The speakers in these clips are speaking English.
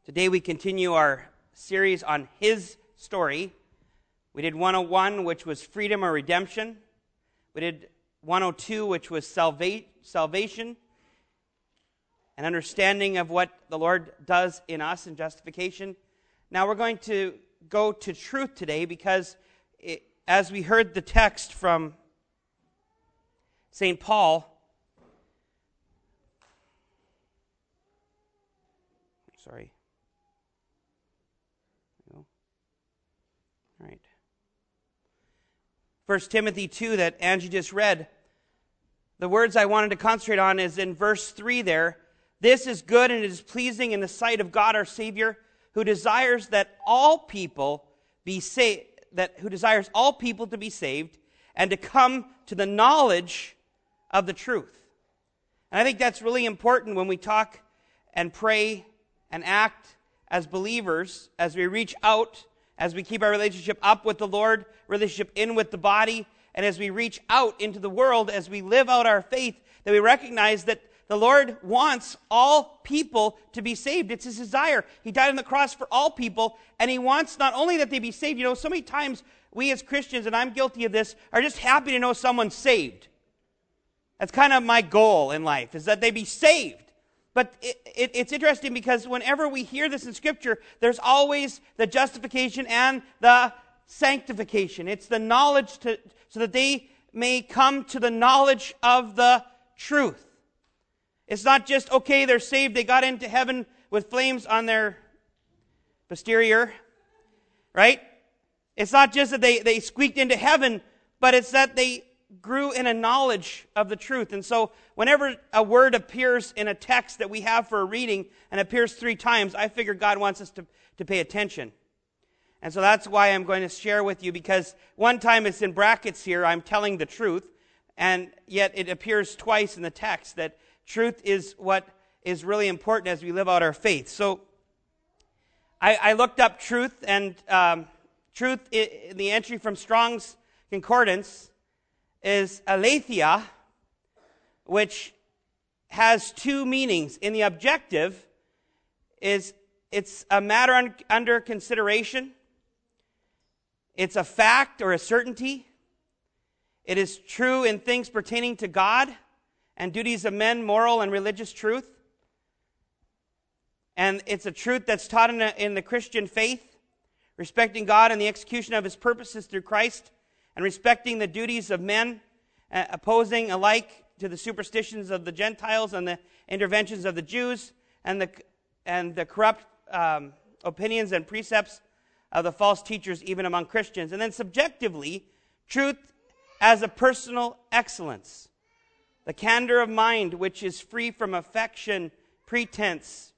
Today we continue our series on his story. We did 101, which was freedom or redemption. We did 102, which was salvation and understanding of what the Lord does in us in justification. Now we're going to go to truth today because as we heard the text from St. Paul, sorry. All right. 1 Timothy 2 that Angie just read, the words I wanted to concentrate on is in verse 3 there. This is good and it is pleasing in the sight of God our Savior, who desires that all people be saved, who desires all people to be saved and to come to the knowledge of the truth. And I think that's really important when we talk and pray and act as believers, as we reach out, as we keep our relationship up with the Lord, relationship in with the body, and as we reach out into the world, as we live out our faith, that we recognize that the Lord wants all people to be saved. It's his desire. He died on the cross for all people, and he wants not only that they be saved. You know, so many times we as Christians, and I'm guilty of this, are just happy to know someone's saved. That's kind of my goal in life, is that they be saved. But it's interesting because whenever we hear this in Scripture, there's always the justification and the sanctification. It's the knowledge so that they may come to the knowledge of the truth. It's not just, okay, they're saved, they got into heaven with flames on their posterior, right? It's not just that they squeaked into heaven, but it's that they grew in a knowledge of the truth. And so whenever a word appears in a text that we have for a reading and appears 3 times, I figure God wants us to pay attention. And so that's why I'm going to share with you, because one time it's in brackets here, I'm telling the truth, and yet it appears twice in the text that truth is what is really important as we live out our faith. So I looked up truth, and truth in the entry from Strong's Concordance is aletheia, which has 2 meanings. In the objective, it's a matter under consideration. It's a fact or a certainty. It is true in things pertaining to God and duties of men, moral and religious truth. And it's a truth that's taught in the Christian faith, respecting God and the execution of his purposes through Christ, and respecting the duties of men, opposing alike to the superstitions of the Gentiles and the interventions of the Jews, and the corrupt opinions and precepts of the false teachers, even among Christians. And then subjectively, truth as a personal excellence, the candor of mind which is free from affection, pretense,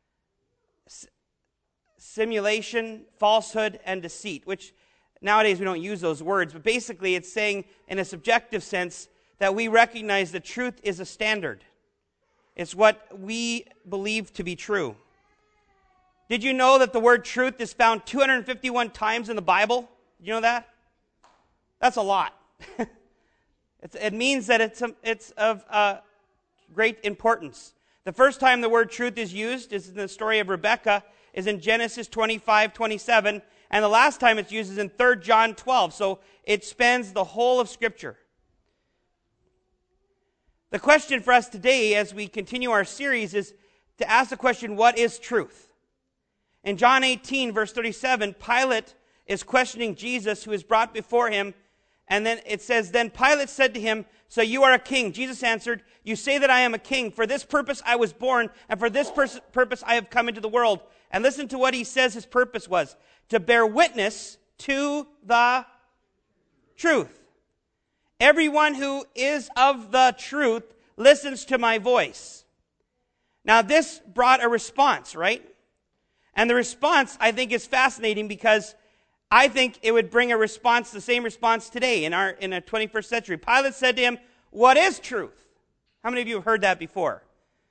simulation, falsehood, and deceit, which nowadays we don't use those words, but basically it's saying in a subjective sense that we recognize that truth is a standard. It's what we believe to be true. Did you know that the word truth is found 251 times in the Bible? Did you know that? That's a lot. It means that it's of great importance. The first time the word truth is used is in the story of Rebekah, is in Genesis 25:27, and the last time it's used is in 3 John 12. So it spans the whole of Scripture. The question for us today as we continue our series is to ask the question, what is truth? In John 18, verse 37, Pilate is questioning Jesus, who is brought before him. And then it says, then Pilate said to him, so you are a king. Jesus answered, you say that I am a king. For this purpose I was born, and for this purpose I have come into the world. And listen to what he says his purpose was: to bear witness to the truth. Everyone who is of the truth listens to my voice. Now this brought a response, right? And the response, I think, is fascinating because I think it would bring a response, the same response today in a 21st century. Pilate said to him, what is truth? How many of you have heard that before?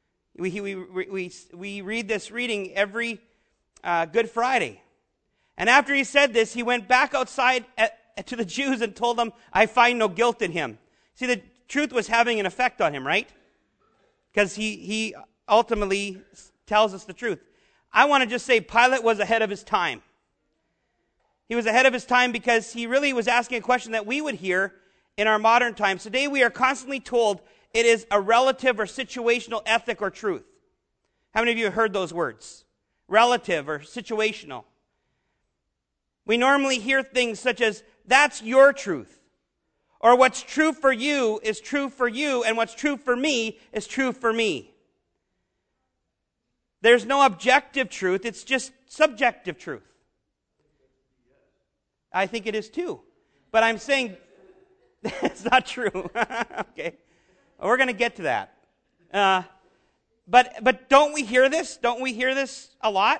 We read this reading every Good Friday. And after he said this, he went back outside to the Jews and told them, I find no guilt in him. See, the truth was having an effect on him, right? Because he ultimately tells us the truth. I want to just say Pilate was ahead of his time. He was ahead of his time because he really was asking a question that we would hear in our modern times. Today we are constantly told it is a relative or situational ethic or truth. How many of you have heard those words? Relative or situational. We normally hear things such as, that's your truth. Or what's true for you is true for you, and what's true for me is true for me. There's no objective truth, it's just subjective truth. I think it is too. But I'm saying it's not true. Okay. We're going to get to that. But don't we hear this? Don't we hear this a lot?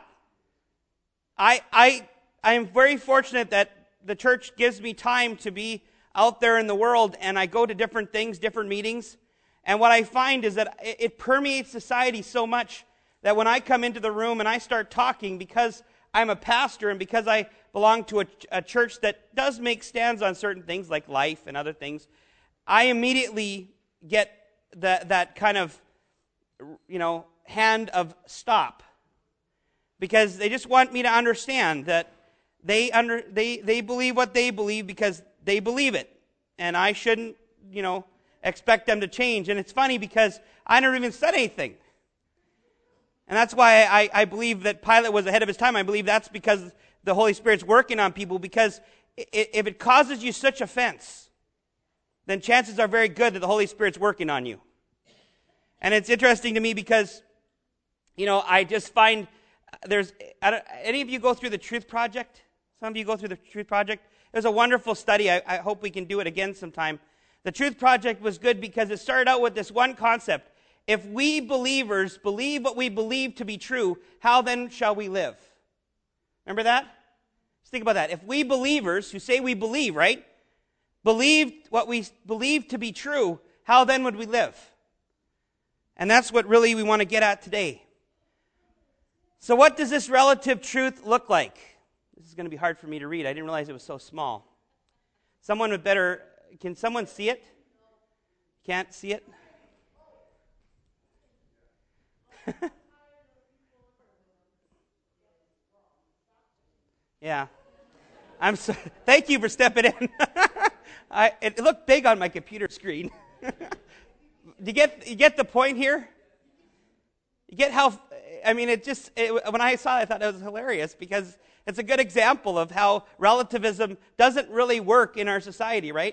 I am very fortunate that the church gives me time to be out there in the world, and I go to different things, different meetings. And what I find is that it permeates society so much that when I come into the room and I start talking, because I'm a pastor and because I belong to a church that does make stands on certain things like life and other things, I immediately get that kind of, hand of stop. Because they just want me to understand that they believe what they believe because they believe it. And I shouldn't, expect them to change. And it's funny because I never even said anything. And that's why I believe that Pilate was ahead of his time. I believe that's because the Holy Spirit's working on people, because if it causes you such offense, then chances are very good that the Holy Spirit's working on you. And it's interesting to me because, I just find any of you go through the Truth Project? Some of you go through the Truth Project? It was a wonderful study. I hope we can do it again sometime. The Truth Project was good because it started out with this one concept. If we believers believe what we believe to be true, how then shall we live? Remember that? Just think about that. If we believers, who say we believe, right, believed what we believe to be true, how then would we live? And that's what really we want to get at today. So what does this relative truth look like? This is going to be hard for me to read. I didn't realize it was so small. Can someone see it? Can't see it? Yeah. Thank you for stepping in. It looked big on my computer screen. You get the point here? You get how, when I saw it, I thought it was hilarious because it's a good example of how relativism doesn't really work in our society, right?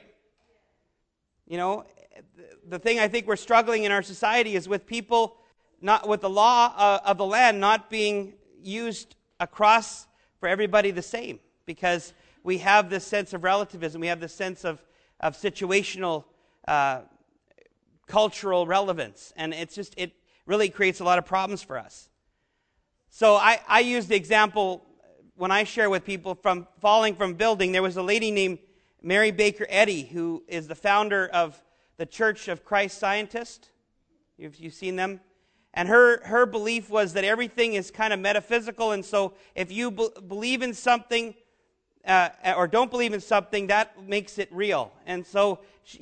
The thing I think we're struggling in our society is with people, not with the law of the land not being used across for everybody the same, because we have this sense of relativism, we have this sense of situational cultural relevance, and it really creates a lot of problems for us. So I use the example when I share with people from falling from building. There was a lady named Mary Baker Eddy who is the founder of the Church of Christ Scientist. If you've seen them. And her belief was that everything is kind of metaphysical, and so if you believe in something or don't believe in something, that makes it real. And so,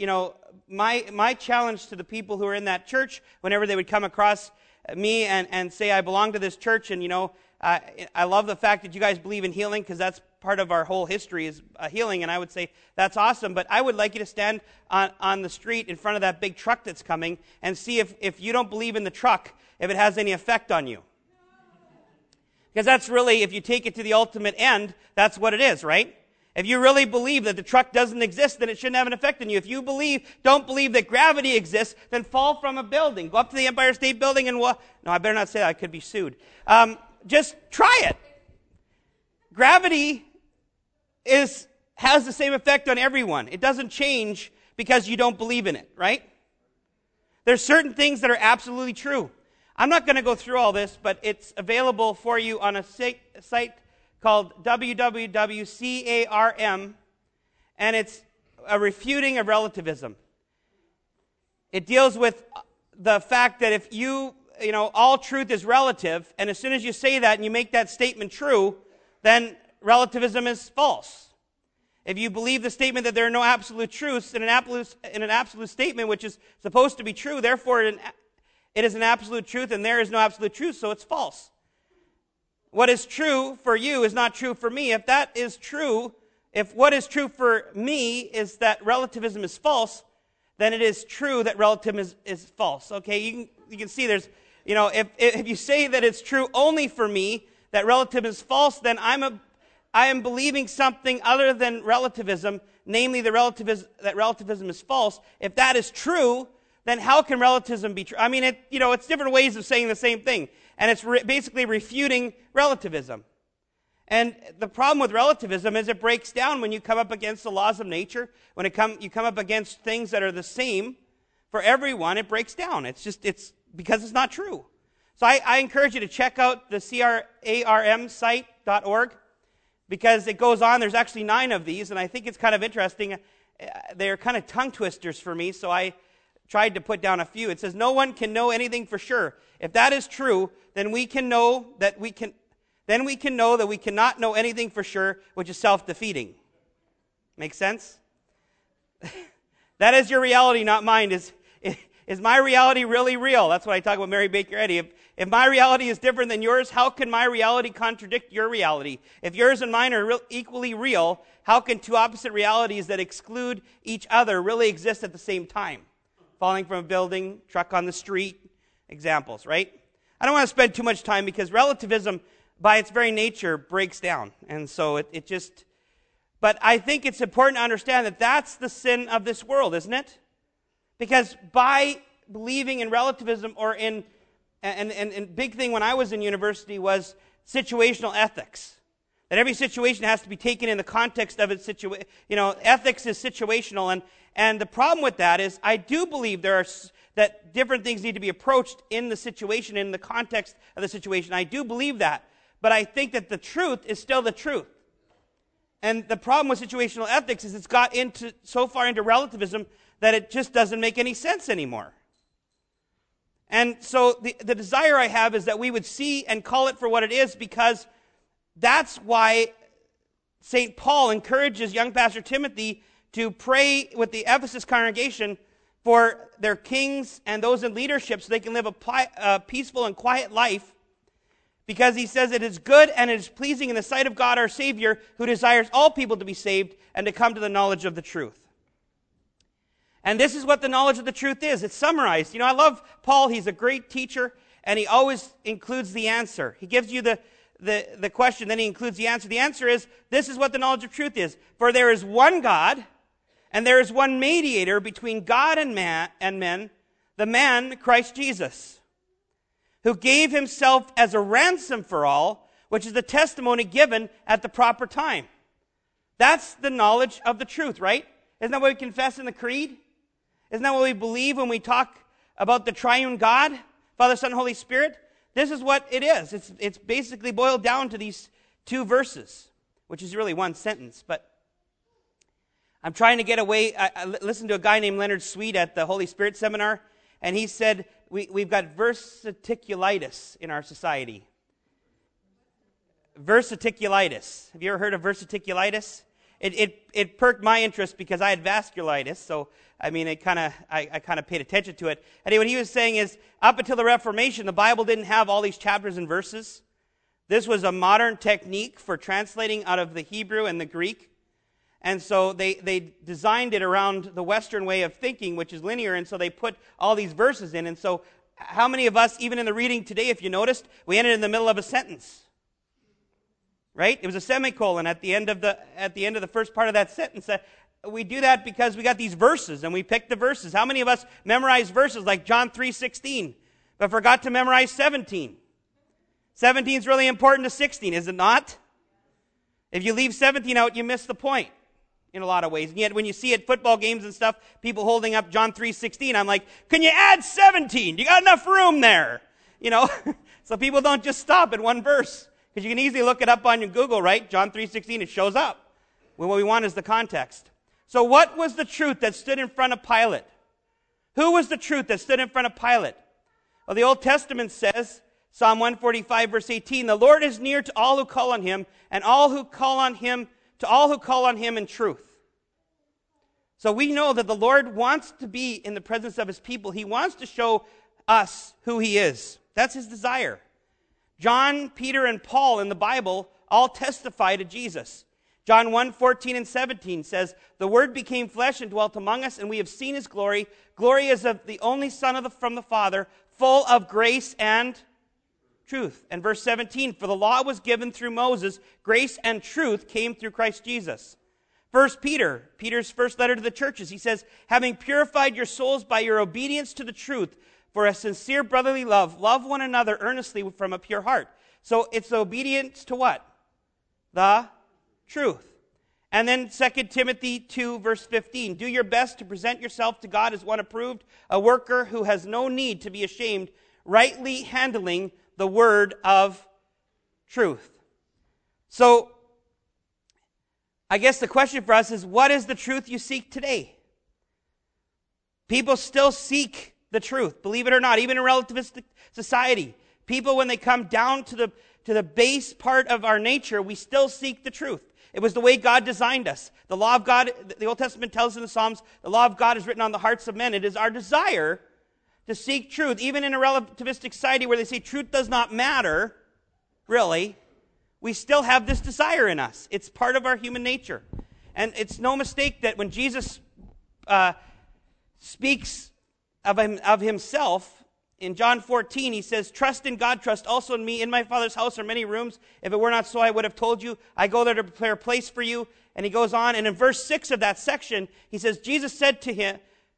my challenge to the people who are in that church, whenever they would come across me and say, I belong to this church, and I love the fact that you guys believe in healing, because that's part of our whole history is healing, and I would say, that's awesome, but I would like you to stand on the street in front of that big truck that's coming and see if you don't believe in the truck, if it has any effect on you. Because that's really, if you take it to the ultimate end, that's what it is, right? If you really believe that the truck doesn't exist, then it shouldn't have an effect on you. If you don't believe that gravity exists, then fall from a building. Go up to the Empire State Building and no, I better not say that. I could be sued. Just try it. Gravity has the same effect on everyone. It doesn't change because you don't believe in it, right? There's certain things that are absolutely true. I'm not going to go through all this, but it's available for you on a site called www.CARM, and it's a refuting of relativism. It deals with the fact that if all truth is relative, and as soon as you say that and you make that statement true, then relativism is false. If you believe the statement that there are no absolute truths in an absolute statement which is supposed to be true, therefore it is an absolute truth and there is no absolute truth, so it's false. what is true for you is not true for me. If that is true, if what is true for me is that relativism is false, then it is true that relativism is false. Okay, you can see there's, if you say that it's true only for me, that relativism is false, then I am believing something other than relativism, namely that relativism is false. If that is true, then how can relativism be true? I mean, it's different ways of saying the same thing, and it's basically refuting relativism. And the problem with relativism is it breaks down when you come up against the laws of nature. When you come up against things that are the same for everyone, it breaks down. It's because it's not true. So I encourage you to check out the CRARM because it goes on. There's actually 9 of these, and I think it's kind of interesting. They're kind of tongue twisters for me, so I tried to put down a few. It says, no one can know anything for sure. If that is true, then we can know that we cannot know anything for sure, which is self-defeating. Make sense? That is your reality, not mine. Is my reality really real? That's what I talk about Mary Baker Eddy. If my reality is different than yours, how can my reality contradict your reality? If yours and mine are equally real, how can two opposite realities that exclude each other really exist at the same time? Falling from a building, truck on the street, examples, right? I don't want to spend too much time because relativism, by its very nature, breaks down. And so but I think it's important to understand that that's the sin of this world, isn't it? Because by believing in relativism and big thing when I was in university was situational ethics. That every situation has to be taken in the context of its situation. Ethics is situational. And the problem with that is I do believe that different things need to be approached in the situation, in the context of the situation. I do believe that. But I think that the truth is still the truth. And the problem with situational ethics is it's got so far into relativism that it just doesn't make any sense anymore. And so the desire I have is that we would see and call it for what it is, because that's why St. Paul encourages young Pastor Timothy to pray with the Ephesus congregation for their kings and those in leadership so they can live a peaceful and quiet life, because he says it is good and it is pleasing in the sight of God our Savior, who desires all people to be saved and to come to the knowledge of the truth. And this is what the knowledge of the truth is. It's summarized. I love Paul. He's a great teacher, and he always includes the answer. He gives you the question, then he includes the answer. The answer is, this is what the knowledge of truth is. For there is one God, and there is one mediator between God and men, the man, Christ Jesus, who gave himself as a ransom for all, which is the testimony given at the proper time. That's the knowledge of the truth, right? Isn't that what we confess in the Creed? Isn't that what we believe when we talk about the triune God, Father, Son, Holy Spirit? This is what it is. It's basically boiled down to these 2 verses, which is really one sentence. But I'm trying to get away. I listened to a guy named Leonard Sweet at the Holy Spirit seminar, and he said we've got versiticulitis in our society. Versiticulitis. Have you ever heard of versiticulitis? It perked my interest because I had vasculitis, so I kind of paid attention to it. Anyway, what he was saying is, up until the Reformation, the Bible didn't have all these chapters and verses. This was a modern technique for translating out of the Hebrew and the Greek. And so they designed it around the Western way of thinking, which is linear, and so they put all these verses in. And so how many of us, even in the reading today, if you noticed, we ended in the middle of a sentence? Right? It was a semicolon at the end of the first part of that sentence. We do that because we got these verses, and we picked the verses. How many of us memorized verses like John 3:16, but forgot to memorize 17? 17 is really important to 16, is it not? If you leave 17 out, you miss the point in a lot of ways. And yet when you see at football games and stuff, people holding up John 3:16, I'm like, can you add 17? You got enough room there. So people don't just stop at one verse. Because you can easily look it up on your Google, right? John 3:16, it shows up. Well, what we want is the context. So what was the truth that stood in front of Pilate? Who was the truth that stood in front of Pilate? Well, the Old Testament says, Psalm 145, verse 18, the Lord is near to all who call on him, and all who call on him in truth. So we know that the Lord wants to be in the presence of his people. He wants to show us who he is. That's his desire. John, Peter, and Paul in the Bible all testify to Jesus. John 1:14 and 17 says, "The Word became flesh and dwelt among us, and we have seen his glory. Glory is of the only Son from the Father, full of grace and truth." And verse 17, "For the law was given through Moses, grace and truth came through Christ Jesus." Peter's first letter to the churches, he says, "Having purified your souls by your obedience to the truth, for a sincere brotherly love, love one another earnestly from a pure heart." So it's obedience to what? The truth. And then 2 Timothy 2, verse 15, "Do your best to present yourself to God as one approved, a worker who has no need to be ashamed, rightly handling the word of truth." So, I guess the question for us is, what is the truth you seek today? People still seek the truth, believe it or not, even in relativistic society. People, when they come down to the base part of our nature, we still seek the truth. It was the way God designed us. The law of God, the Old Testament tells us in the Psalms, the law of God is written on the hearts of men. It is our desire to seek truth, even in a relativistic society where they say truth does not matter, really. We still have this desire in us. It's part of our human nature. And it's no mistake that when Jesus speaks of himself, in John 14, he says, "Trust in God, trust also in me. In my Father's house are many rooms. If it were not so, I would have told you. I go there to prepare a place for you." And he goes on, and in verse 6 of that section, he says, Jesus said to him,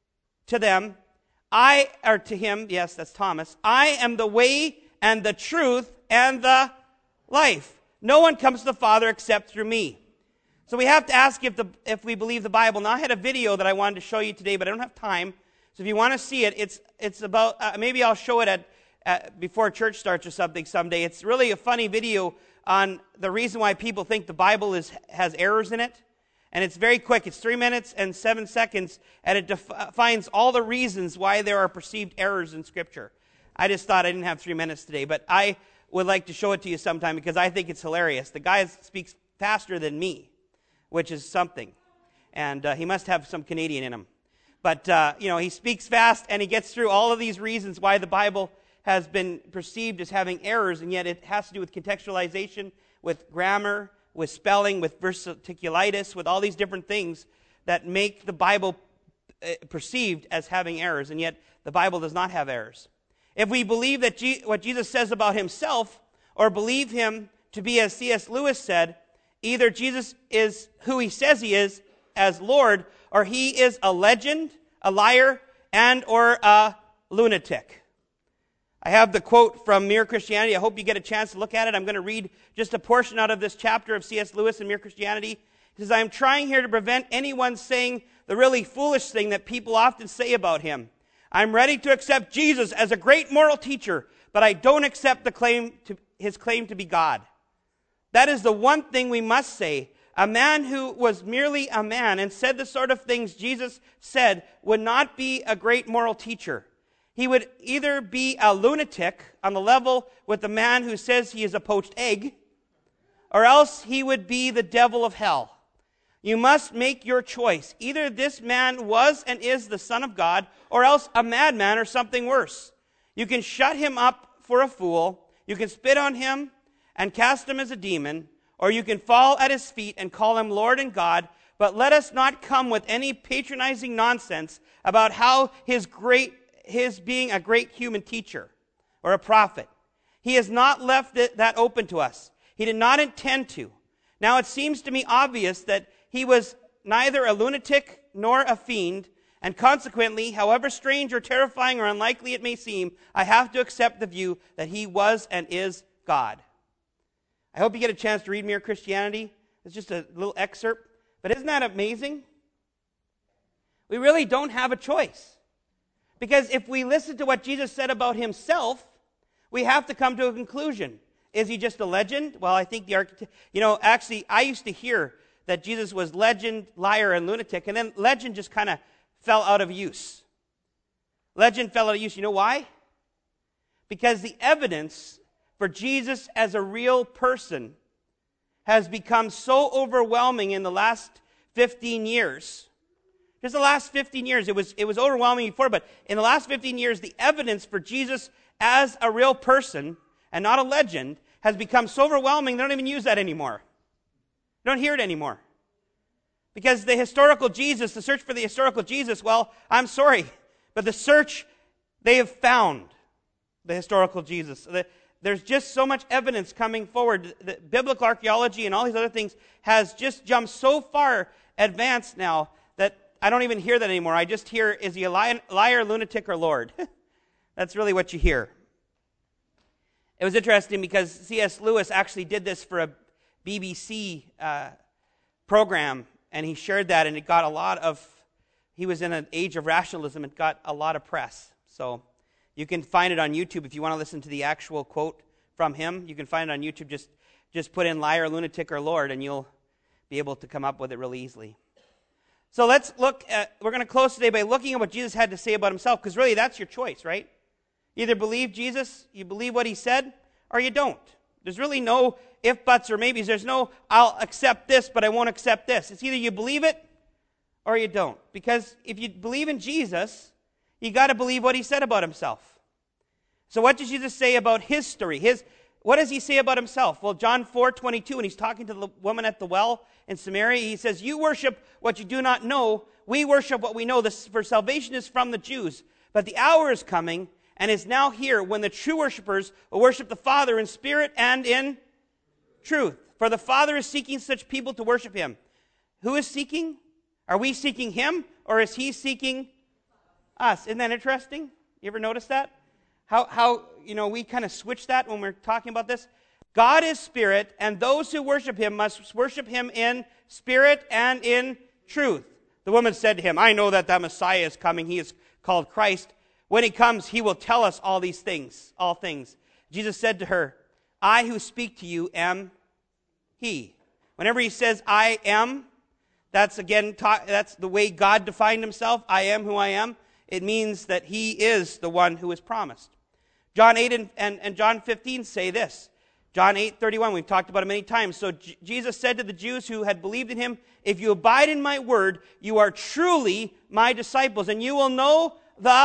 yes, that's Thomas, "I am the way and the truth and the life. No one comes to the Father except through me." So we have to ask if we believe the Bible. Now, I had a video that I wanted to show you today, but I don't have time. So if you want to see it, it's about, maybe I'll show it at before church starts or something someday. It's really a funny video on the reason why people think the Bible has errors in it. And it's very quick. It's 3 minutes and 7 seconds, and it defines all the reasons why there are perceived errors in Scripture. I just thought I didn't have 3 minutes today, but I would like to show it to you sometime because I think it's hilarious. The guy speaks faster than me, which is something. And he must have some Canadian in him. But, he speaks fast, and he gets through all of these reasons why the Bible has been perceived as having errors, and yet it has to do with contextualization, with grammar, with spelling, with versiculitis, with all these different things that make the Bible perceived as having errors, and yet the Bible does not have errors. If we believe that what Jesus says about himself, or believe him to be, as C.S. Lewis said, either Jesus is who he says he is as Lord, or he is a legend, a liar, and or a lunatic. I have the quote from Mere Christianity. I hope you get a chance to look at it. I'm going to read just a portion out of this chapter of C.S. Lewis in Mere Christianity. He says, "I am trying here to prevent anyone saying the really foolish thing that people often say about him. I'm ready to accept Jesus as a great moral teacher, but I don't accept his claim to be God. That is the one thing we must say. A man who was merely a man and said the sort of things Jesus said would not be a great moral teacher. He would either be a lunatic on the level with the man who says he is a poached egg, or else he would be the devil of hell. You must make your choice. Either this man was and is the Son of God, or else a madman or something worse. You can shut him up for a fool, you can spit on him and cast him as a demon, or you can fall at his feet and call him Lord and God, but let us not come with any patronizing nonsense about how his being a great human teacher or a prophet. He has not left that open to us. He did not intend to. Now it seems to me obvious that he was neither a lunatic nor a fiend, and consequently, however strange or terrifying or unlikely it may seem, I have to accept the view that he was and is God." I hope you get a chance to read Mere Christianity. It's just a little excerpt. But isn't that amazing? We really don't have a choice. Because if we listen to what Jesus said about himself, we have to come to a conclusion. Is he just a legend? Well, I think actually, I used to hear that Jesus was legend, liar, and lunatic, and then legend just kind of fell out of use. Legend fell out of use. You know why? Because the evidence for Jesus as a real person has become so overwhelming in the last 15 years. Just the last 15 years. It was overwhelming before, but in the last 15 years, the evidence for Jesus as a real person and not a legend has become so overwhelming they don't even use that anymore. They don't hear it anymore. Because the historical Jesus, the search for the historical Jesus, well, I'm sorry, but the search, they have found the historical Jesus. There's just so much evidence coming forward. The biblical archaeology and all these other things has just jumped so far advanced now that I don't even hear that anymore. I just hear, is he a liar, lunatic, or Lord? That's really what you hear. It was interesting because C.S. Lewis actually did this for a BBC program, and he shared that, and it got a lot of, he was in an age of rationalism, it got a lot of press. So you can find it on YouTube if you want to listen to the actual quote from him. You can find it on YouTube. Just put in liar, lunatic, or Lord, and you'll be able to come up with it really easily. So let's look at, we're going to close today by looking at what Jesus had to say about himself, because really that's your choice, right? You either believe Jesus, you believe what he said, or you don't. There's really no if, buts, or maybes. There's no, I'll accept this, but I won't accept this. It's either you believe it, or you don't. Because if you believe in Jesus, you got to believe what he said about himself. So what does Jesus say about his story? What does he say about himself? Well, John 4:22, when he's talking to the woman at the well in Samaria, he says, you worship what you do not know. We worship what we know. For salvation is from the Jews. But the hour is coming and is now here when the true worshipers will worship the Father in spirit and in truth. For the Father is seeking such people to worship him. Who is seeking? Are we seeking him, or is he seeking us? Isn't that interesting? You ever notice that? How we kind of switch that when we're talking about this? God is spirit, and those who worship him must worship him in spirit and in truth. The woman said to him, I know that Messiah is coming. He is called Christ. When he comes, he will tell us all these things, all things. Jesus said to her, I who speak to you am he. Whenever he says, I am, that's the way God defined himself. I am who I am. It means that he is the one who is promised. John 8 and John 15 say this. John 8:31, we've talked about it many times. So Jesus said to the Jews who had believed in him, if you abide in my word, you are truly my disciples, and you will know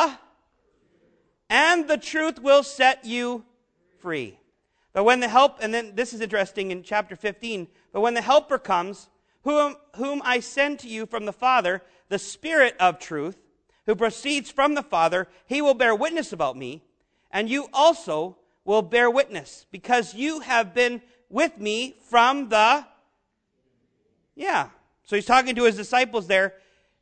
and the truth will set you free. But when and then this is interesting in chapter 15, but when the Helper comes, whom I send to you from the Father, the Spirit of truth, who proceeds from the Father, he will bear witness about me, and you also will bear witness, because you have been with me from the... Yeah. So he's talking to his disciples there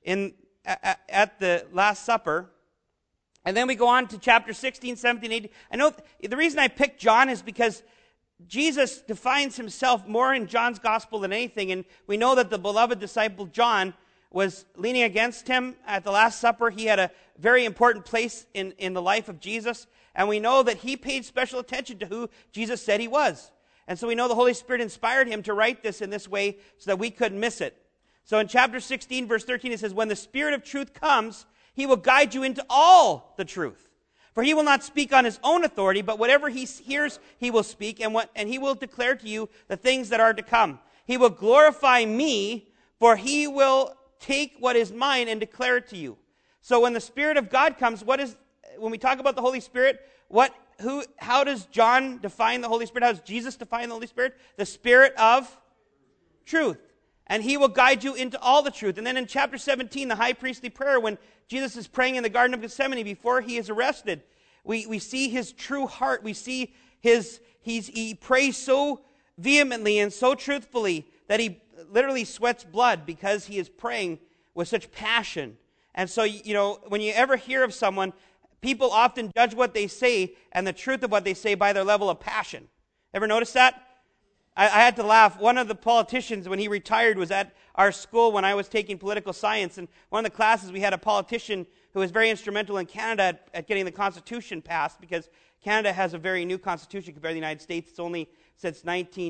at the Last Supper. And then we go on to chapter 16, 17, 18. I know the reason I picked John is because Jesus defines himself more in John's gospel than anything. And we know that the beloved disciple John was leaning against him at the Last Supper. He had a very important place in the life of Jesus. And we know that he paid special attention to who Jesus said he was. And so we know the Holy Spirit inspired him to write this in this way so that we couldn't miss it. So in chapter 16, verse 13, it says, when the Spirit of truth comes, he will guide you into all the truth. For he will not speak on his own authority, but whatever he hears, he will speak, and he will declare to you the things that are to come. He will glorify me, for he will take what is mine and declare it to you. So when the Spirit of God comes, when we talk about the Holy Spirit, how does John define the Holy Spirit? How does Jesus define the Holy Spirit? The Spirit of truth. And he will guide you into all the truth. And then in chapter 17, the high priestly prayer, when Jesus is praying in the Garden of Gethsemane before he is arrested, we see his true heart. We see he prays so vehemently and so truthfully that he literally sweats blood because he is praying with such passion. And so, when you ever hear of someone, people often judge what they say and the truth of what they say by their level of passion. Ever notice that? I had to laugh. One of the politicians, when he retired, was at our school when I was taking political science. And one of the classes, we had a politician who was very instrumental in Canada at getting the Constitution passed, because Canada has a very new Constitution compared to the United States. It's only since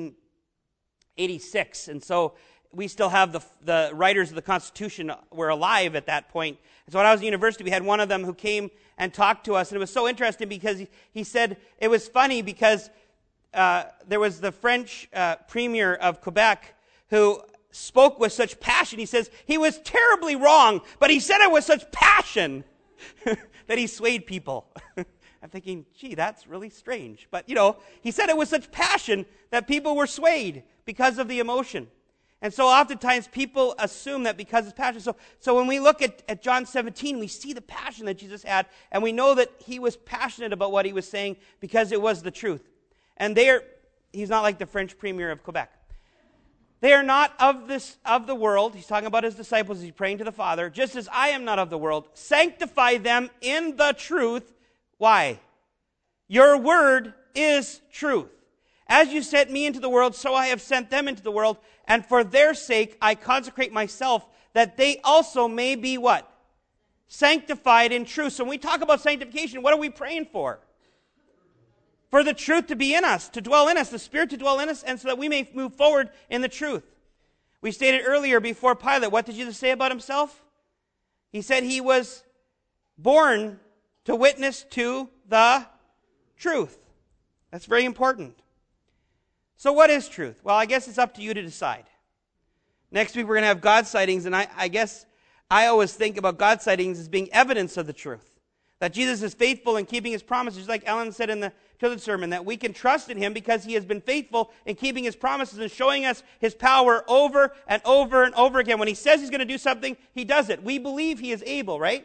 1986. And so we still have the writers of the Constitution were alive at that point. And so when I was at university, we had one of them who came and talked to us. And it was so interesting because he said it was funny because there was the French premier of Quebec who spoke with such passion. He says he was terribly wrong, but he said it with such passion that he swayed people. I'm thinking, gee, that's really strange. But, he said it with such passion that people were swayed because of the emotion. And so oftentimes people assume that because it's passion. So when we look at John 17, we see the passion that Jesus had, and we know that he was passionate about what he was saying because it was the truth. And he's not like the French premier of Quebec. They are not of the world. He's talking about his disciples. He's praying to the Father. Just as I am not of the world, sanctify them in the truth. Why? Your word is truth. As you sent me into the world, so I have sent them into the world. And for their sake, I consecrate myself, that they also may be what? Sanctified in truth. So when we talk about sanctification, what are we praying for? For the truth to be in us, to dwell in us, the Spirit to dwell in us, and so that we may move forward in the truth. We stated earlier before Pilate, what did Jesus say about himself? He said he was born to witness to the truth. That's very important. So what is truth? Well, I guess it's up to you to decide. Next week we're going to have God sightings, and I guess I always think about God sightings as being evidence of the truth. That Jesus is faithful in keeping his promises, like Ellen said in the children's sermon, that we can trust in him because he has been faithful in keeping his promises and showing us his power over and over and over again. When he says he's going to do something, he does it. We believe he is able, right?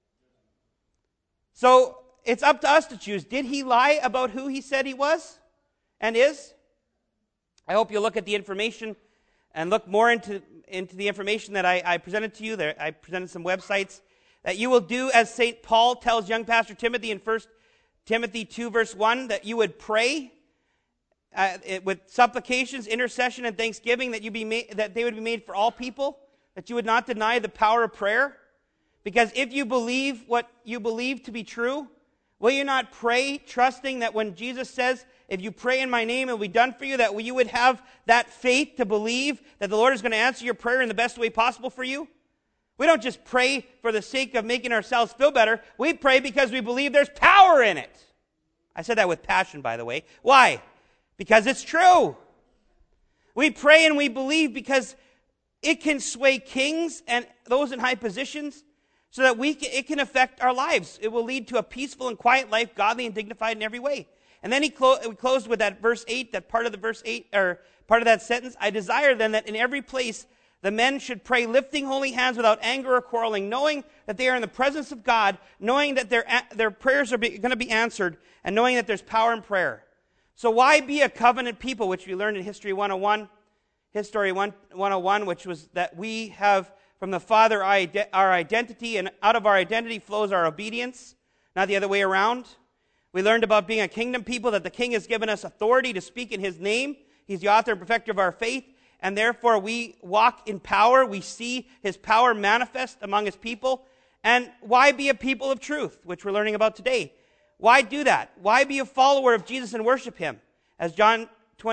So it's up to us to choose. Did he lie about who he said he was and is? I hope you'll look at the information and look more into the information that I presented to you. There, I presented some websites. That you will do as St. Paul tells young Pastor Timothy in 1 Timothy 2, verse 1, that you would pray with supplications, intercession, and thanksgiving, that they would be made for all people, that you would not deny the power of prayer. Because if you believe what you believe to be true, will you not pray trusting that when Jesus says, if you pray in my name, it will be done for you, that you would have that faith to believe that the Lord is going to answer your prayer in the best way possible for you? We don't just pray for the sake of making ourselves feel better. We pray because we believe there's power in it. I said that with passion, by the way. Why? Because it's true. We pray and we believe because it can sway kings and those in high positions so that it can affect our lives. It will lead to a peaceful and quiet life, godly and dignified in every way. And then we closed with that verse 8, that part of the verse 8, or part of that sentence. I desire then that in every place the men should pray, lifting holy hands without anger or quarreling, knowing that they are in the presence of God, knowing that their prayers are going to be answered, and knowing that there's power in prayer. So why be a covenant people, which we learned in History 101, History 101, which was that we have from the Father our identity, and out of our identity flows our obedience, not the other way around. We learned about being a kingdom people, that the King has given us authority to speak in his name. He's the author and perfecter of our faith. And therefore we walk in power. We see his power manifest among his people. And why be a people of truth, which we're learning about today? Why do that? Why be a follower of Jesus and worship him? As John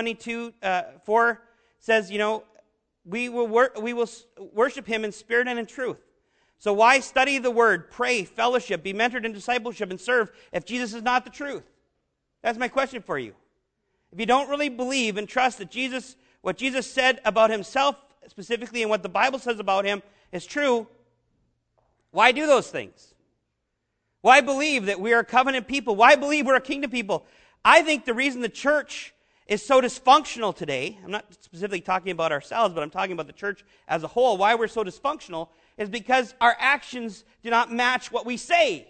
22:4 says, we will worship him in spirit and in truth. So why study the word, pray, fellowship, be mentored in discipleship, and serve if Jesus is not the truth? That's my question for you. If you don't really believe and trust that what Jesus said about himself specifically and what the Bible says about him is true, why do those things? Why believe that we are a covenant people? Why believe we're a kingdom people? I think the reason the church is so dysfunctional today, I'm not specifically talking about ourselves, but I'm talking about the church as a whole, why we're so dysfunctional is because our actions do not match what we say.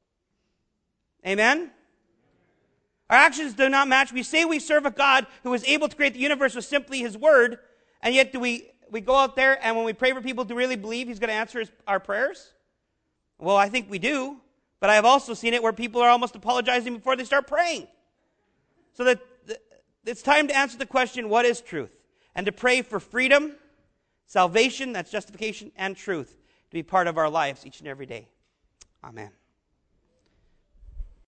Amen? Our actions do not match. We say we serve a God who is able to create the universe with simply his word, and yet do we go out there and when we pray for people, do we really believe he's going to answer our prayers? Well, I think we do, but I have also seen it where people are almost apologizing before they start praying. So that it's time to answer the question, what is truth? And to pray for freedom, salvation, that's justification, and truth to be part of our lives each and every day. Amen.